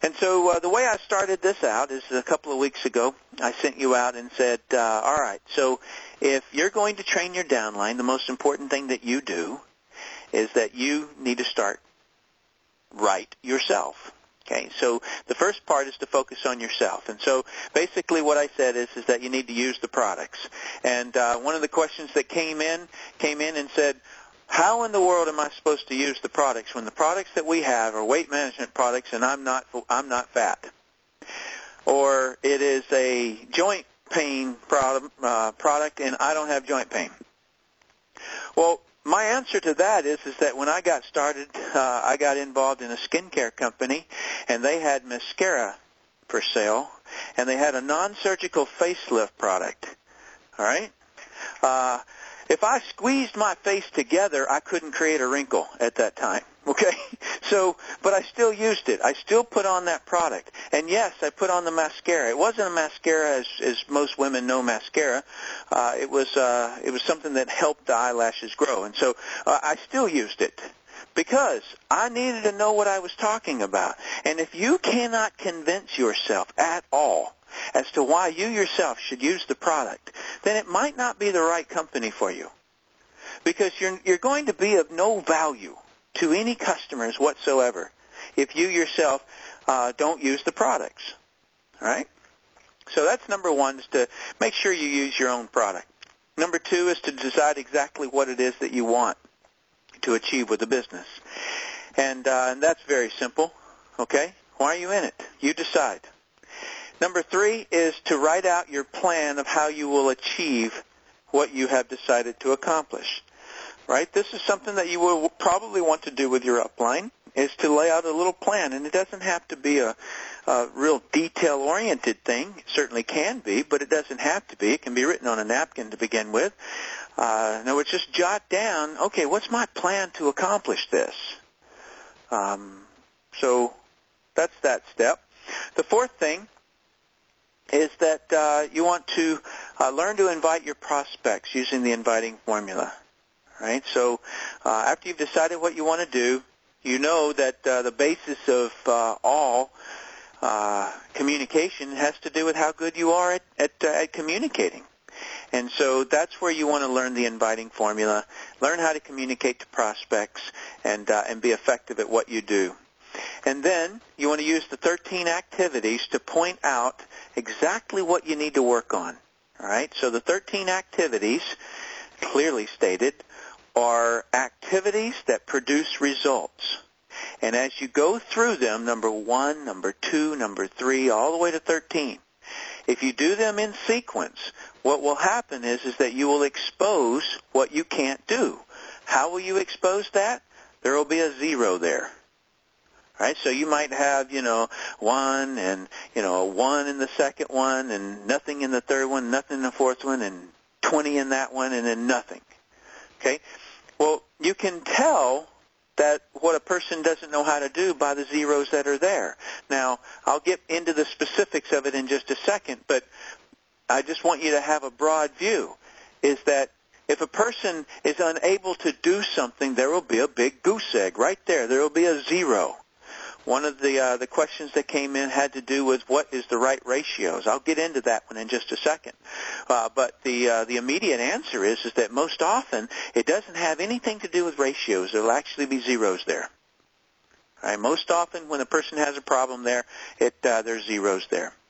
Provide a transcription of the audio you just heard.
And so the way I started this out is a couple of weeks ago, I sent you out and said, all right, so if you're going to train your downline, the most important thing that you do is that you need to start right yourself. Okay, so the first part is to focus on yourself. And so basically what I said is that you need to use the products. And one of the questions that came in and said, how in the world am I supposed to use the products when the products that we have are weight management products and I'm not fat? Or it is a joint pain product and I don't have joint pain. Well, my answer to that is that when I got started, I got involved in a skincare company, and they had mascara for sale, and they had a non-surgical facelift product. All right? If I squeezed my face together, I couldn't create a wrinkle at that time. Okay? So, but I still used it. I still put on that product. And yes, I put on the mascara. It wasn't a mascara as most women know mascara. It was something that helped the eyelashes grow. And so I still used it because I needed to know what I was talking about. And if you cannot convince yourself at all as to why you yourself should use the product, then it might not be the right company for you. Because you're going to be of no value to any customers whatsoever if you yourself don't use the products. All right? So that's number one, is to make sure you use your own product. Number two is to decide exactly what it is that you want to achieve with the business. And that's very simple. Okay? Why are you in it? You decide. Number three is to write out your plan of how you will achieve what you have decided to accomplish. Right? This is something that you will probably want to do with your upline, is to lay out a little plan. And it doesn't have to be a real detail-oriented thing. It certainly can be, but it doesn't have to be. It can be written on a napkin to begin with. In other words, just jot down, okay, what's my plan to accomplish this? So that's that step. The fourth thing is that you want to learn to invite your prospects using the inviting formula. Right? So after you've decided what you want to do, you know that the basis of all communication has to do with how good you are at communicating. And so that's where you want to learn the inviting formula, learn how to communicate to prospects, and be effective at what you do. And then you want to use the 13 activities to point out exactly what you need to work on. All right? So the 13 activities, clearly stated, are activities that produce results. And as you go through them, number 1, number 2, number 3, all the way to 13, if you do them in sequence, what will happen is that you will expose what you can't do. How will you expose that? There will be a 0 there. Right? So you might have, 1 and, a 1 in the second one and nothing in the third one, nothing in the fourth one, and 20 in that one, and then nothing. Okay? Well, you can tell that what a person doesn't know how to do by the zeros that are there. Now, I'll get into the specifics of it in just a second, but I just want you to have a broad view, is that if a person is unable to do something, there will be a big goose egg right there. There will be a 0. One of the questions that came in had to do with what is the right ratios. I'll get into that one in just a second. But the immediate answer is that most often it doesn't have anything to do with ratios. There will actually be zeros there. All right? Most often when a person has a problem there, there's zeros there.